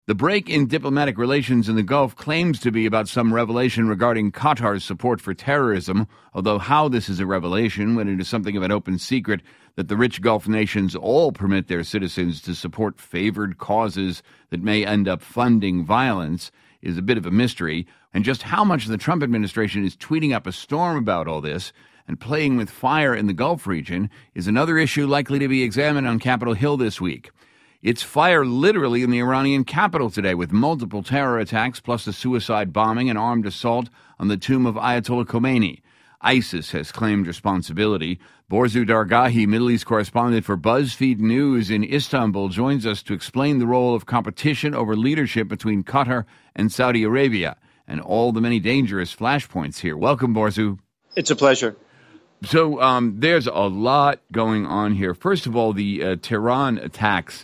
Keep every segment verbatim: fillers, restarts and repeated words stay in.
The break in diplomatic relations in the Gulf claims to be about some revelation regarding Qatar's support for terrorism, although how this is a revelation when it is something of an open secret that the rich Gulf nations all permit their citizens to support favored causes that may end up funding violence is a bit of a mystery, and just how much the Trump administration is tweeting up a storm about all this and playing with fire in the Gulf region is another issue likely to be examined on Capitol Hill this week. It's fire literally in the Iranian capital today, with multiple terror attacks plus a suicide bombing and armed assault on the tomb of Ayatollah Khomeini. ISIS has claimed responsibility. Borzu Dargahi, Middle East correspondent for BuzzFeed News in Istanbul, joins us to explain the role of competition over leadership between Qatar and Saudi Arabia and all the many dangerous flashpoints here. Welcome, Borzu. It's a pleasure. So um, there's a lot going on here. First of all, the uh, Tehran attacks.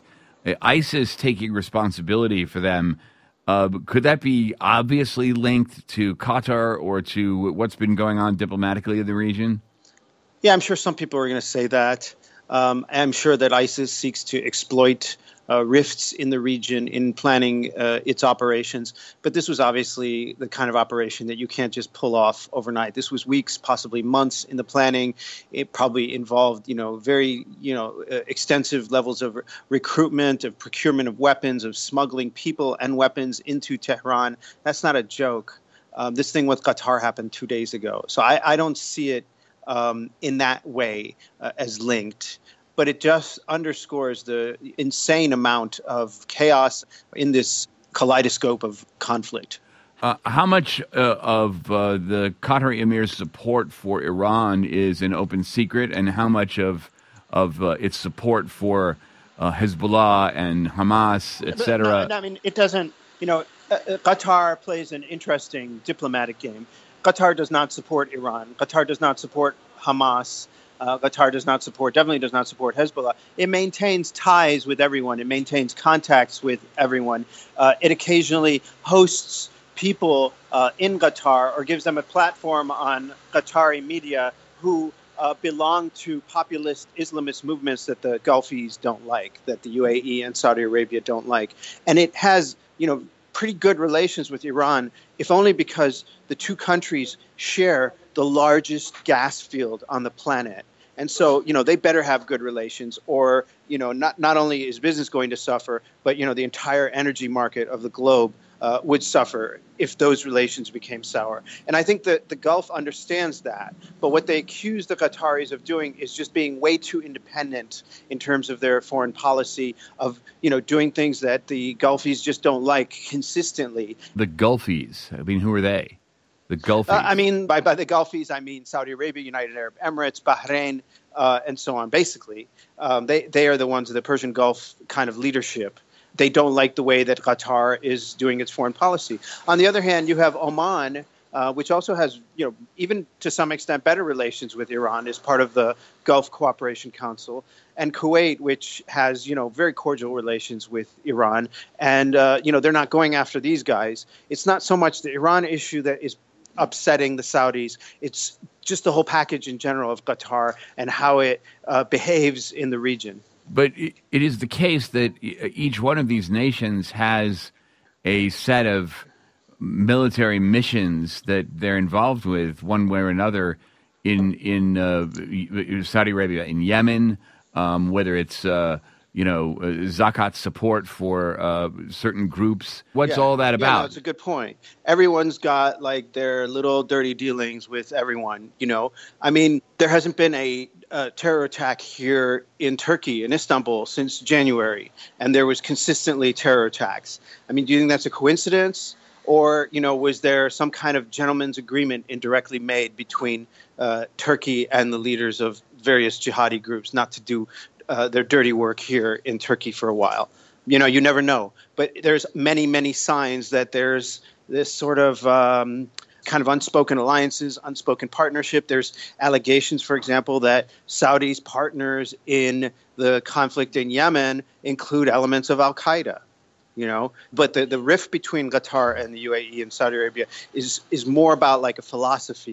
ISIS taking responsibility for them, uh, could that be obviously linked to Qatar or to what's been going on diplomatically in the region? Yeah, I'm sure some people are going to say that. Um, I'm sure that ISIS seeks to exploit uh, rifts in the region in planning uh, its operations. But this was obviously the kind of operation that you can't just pull off overnight. This was weeks, possibly months in the planning. It probably involved, you know, very, you know, uh, extensive levels of re- recruitment, of procurement of weapons, of smuggling people and weapons into Tehran. That's not a joke. Um, this thing with Qatar happened two days ago. So I, I don't see it um, in that way uh, as linked. But it just underscores the insane amount of chaos in this kaleidoscope of conflict. Uh, how much uh, of uh, the Qatari Emir's support for Iran is an open secret, and how much of of uh, its support for uh, Hezbollah and Hamas, et cetera? No, I mean, it doesn't, you know, uh, Qatar plays an interesting diplomatic game. Qatar does not support Iran. Qatar does not support Hamas. Uh, Qatar does not support, definitely does not support Hezbollah. It maintains ties with everyone. It maintains contacts with everyone. Uh, it occasionally hosts people uh, in Qatar or gives them a platform on Qatari media who uh, belong to populist Islamist movements that the Gulfies don't like, that the U A E and Saudi Arabia don't like. And it has, you know, pretty good relations with Iran, if only because the two countries share the largest gas field on the planet. And so, you know, they better have good relations, or, you know, not, not only is business going to suffer, but, you know, the entire energy market of the globe uh, would suffer if those relations became sour. And I think that the Gulf understands that. But what they accuse the Qataris of doing is just being way too independent in terms of their foreign policy, of, you know, doing things that the Gulfies just don't like consistently. The Gulfies, I mean, who are they? The Gulfies. Uh, I mean, by, by the Gulfies, I mean Saudi Arabia, United Arab Emirates, Bahrain, uh, and so on. Basically, um, they, they are the ones of the Persian Gulf kind of leadership. They don't like the way that Qatar is doing its foreign policy. On the other hand, you have Oman, uh, which also has, you know, even to some extent better relations with Iran, is part of the Gulf Cooperation Council, and Kuwait, which has, you know, very cordial relations with Iran. And, uh, you know, they're not going after these guys. It's not so much the Iran issue that is upsetting the Saudis. It's just the whole package in general of Qatar and how it uh, behaves in the region. But it is the case that each one of these nations has a set of military missions that they're involved with one way or another in in uh, Saudi Arabia, in Yemen, um, whether it's uh, you know uh, zakat support for uh, certain groups. What's yeah. all that about? Yeah, no, it's a good point. Everyone's got like their little dirty dealings with everyone. You know, I mean, there hasn't been a Uh, terror attack here in Turkey, in Istanbul, since January, and there was consistently terror attacks. I mean, do you think that's a coincidence, or, you know, was there some kind of gentleman's agreement indirectly made between uh, Turkey and the leaders of various jihadi groups not to do uh, their dirty work here in Turkey for a while? You know, you never know. But there's many, many signs that there's this sort of um, kind of unspoken alliances, unspoken partnership. There's allegations, for example, that Saudi's partners in the conflict in Yemen include elements of al-Qaeda, you know. But the, the rift between Qatar and the U A E and Saudi Arabia is is more about like a philosophy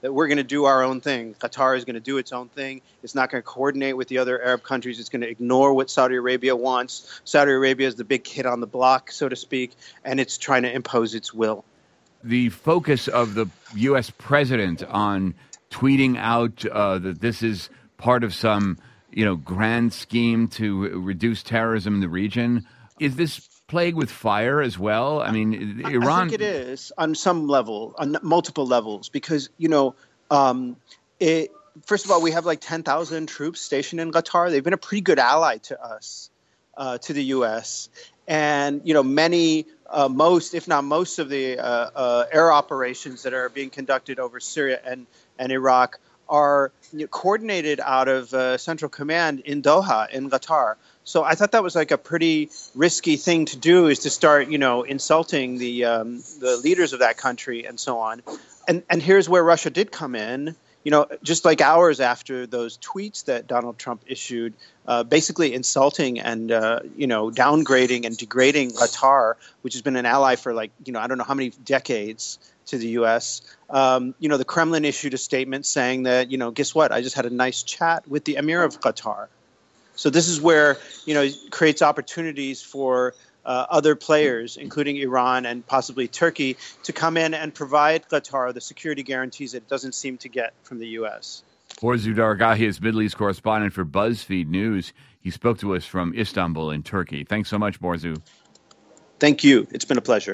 that we're going to do our own thing. Qatar is going to do its own thing. It's not going to coordinate with the other Arab countries. It's going to ignore what Saudi Arabia wants. Saudi Arabia is the big kid on the block, so to speak, and it's trying to impose its will. The focus of the U S president on tweeting out uh, that this is part of some, you know, grand scheme to reduce terrorism in the region, is this plagued with fire as well? I mean, Iran... I think it is on some level, on multiple levels, because, you know, um, it, first of all, we have like ten thousand troops stationed in Qatar. They've been a pretty good ally to us, uh, to the U S. And, you know, many, uh, most, if not most of the uh, uh, air operations that are being conducted over Syria and, and Iraq are you know, coordinated out of uh, Central Command in Doha, in Qatar. So I thought that was like a pretty risky thing to do, is to start, you know, insulting the um, the leaders of that country and so on. And and here's where Russia did come in. You know, just like hours after those tweets that Donald Trump issued, uh, basically insulting and, uh, you know, downgrading and degrading Qatar, which has been an ally for like, you know, I don't know how many decades to the U S. Um, you know, the Kremlin issued a statement saying that, you know, guess what? I just had a nice chat with the Emir of Qatar. So this is where, you know, it creates opportunities for Uh, other players, including Iran and possibly Turkey, to come in and provide Qatar the security guarantees it doesn't seem to get from the U S. Borzu Dargahi is Middle East correspondent for BuzzFeed News. He spoke to us from Istanbul in Turkey. Thanks so much, Borzu. Thank you. It's been a pleasure.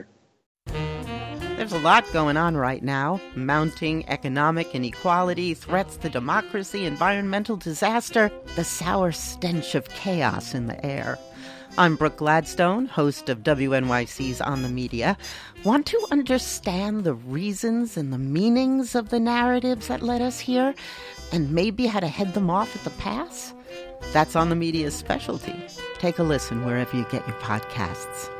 There's a lot going on right now. Mounting economic inequality, threats to democracy, environmental disaster, the sour stench of chaos in the air. I'm Brooke Gladstone, host of W N Y C's On the Media. Want to understand the reasons and the meanings of the narratives that led us here, and maybe how to head them off at the pass? That's On the Media's specialty. Take a listen wherever you get your podcasts.